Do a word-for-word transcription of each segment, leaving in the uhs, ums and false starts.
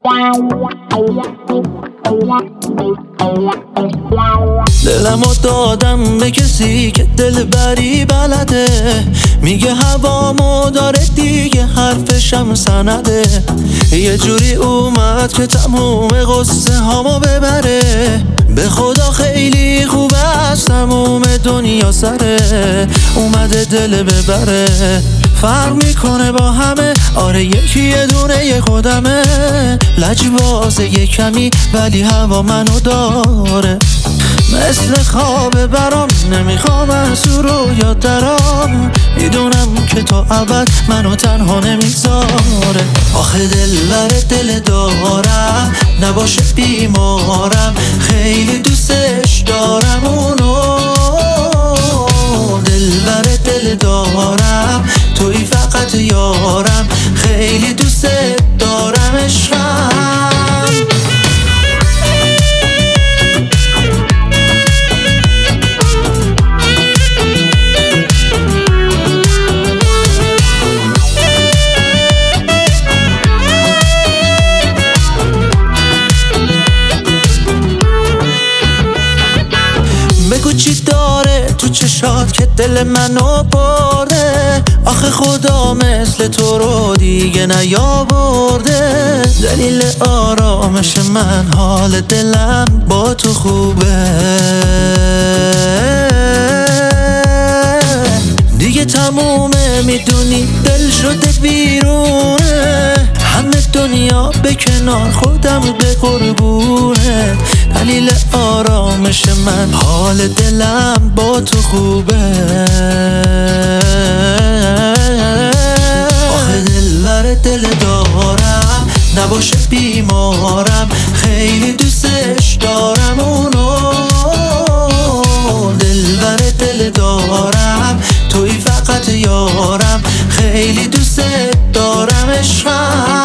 دلمو دادم به کسی که دلبری بلده، میگه هوامو داره دیگه، حرفشم سنده. یه جوری اومد که تموم قصه هامو ببره، به خدا خیلی خوبه از تموم دنیا سره. اومده دل ببره، فرق میکنه با همه، آره یکی یه دونه یه خودمه. لجبازه یه کمی ولی هوا منو داره، مثل خواب برام نمیخوام از او رو یاد درام. میدونم که تا ابد منو تنها نمیذاره. آخه دلبر دل دارم، نباشه بیمارم، خیلی دوستش دارم اونو. دلبر دل دارم، توی فقط یارم، خیلی دوست دارم عشقم. بگو چی داره تو چشات که دل منو برده، آخه خدا مثل تو رو دیگه نیاورده. دلیل آرامش من حال دلم با تو خوبه، دیگه تمومه میدونی دل شده بیرونه. همه دنیا به کنار خودم به قربونه. دلیل آرامش من حال دلم با تو خوبه. آخه دلبر دل دارم، نباشه بیمارم، خیلی دوستش دارم اونو. دلبر دل دارم، توی فقط یارم، خیلی دوست دارم عشقم.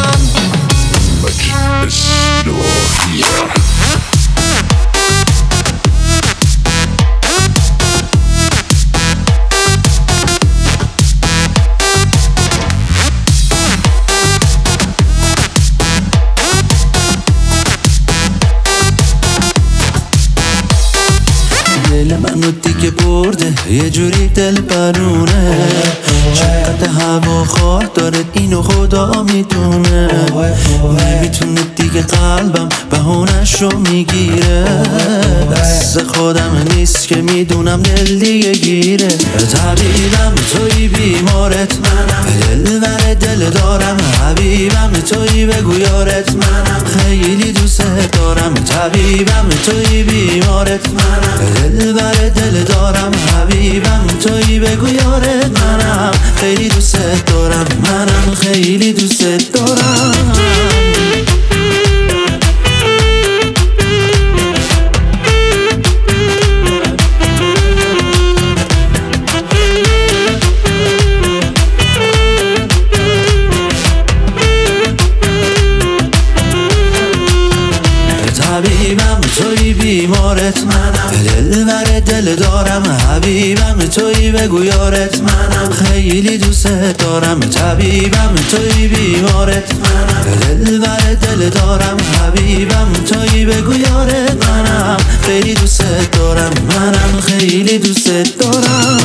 دل منو دیگه برده، یه جوری دل برونه. چقدر هوا خواه داره اینو خدا میدونه. نمیتونه دیگه قلبم بهونش رو میگیره. دست خودم نیست که میدونم دل دیگه گیره. طبیبم توی بیمارت منم، دلبر دل دارم. حبیبم توی بگو یارت منم، خیلی دوست دارم. طبیبم توی بیمارت منم، دلبر دل دارم. حبیبم توی بگو یارت منم، خیلی دوست دارم. منم خیلی دوست دارم. حبیبم توی بیمارت منم، دلبر دل دارم. حبیبم توی بگو یارت منم، خیلی دوست دارم. طبیبم توی بیمارت منم، دلبر دل دارم. حبیبم توی بگو یارت منم، خیلی دوست دارم. منم خیلی دوست دارم.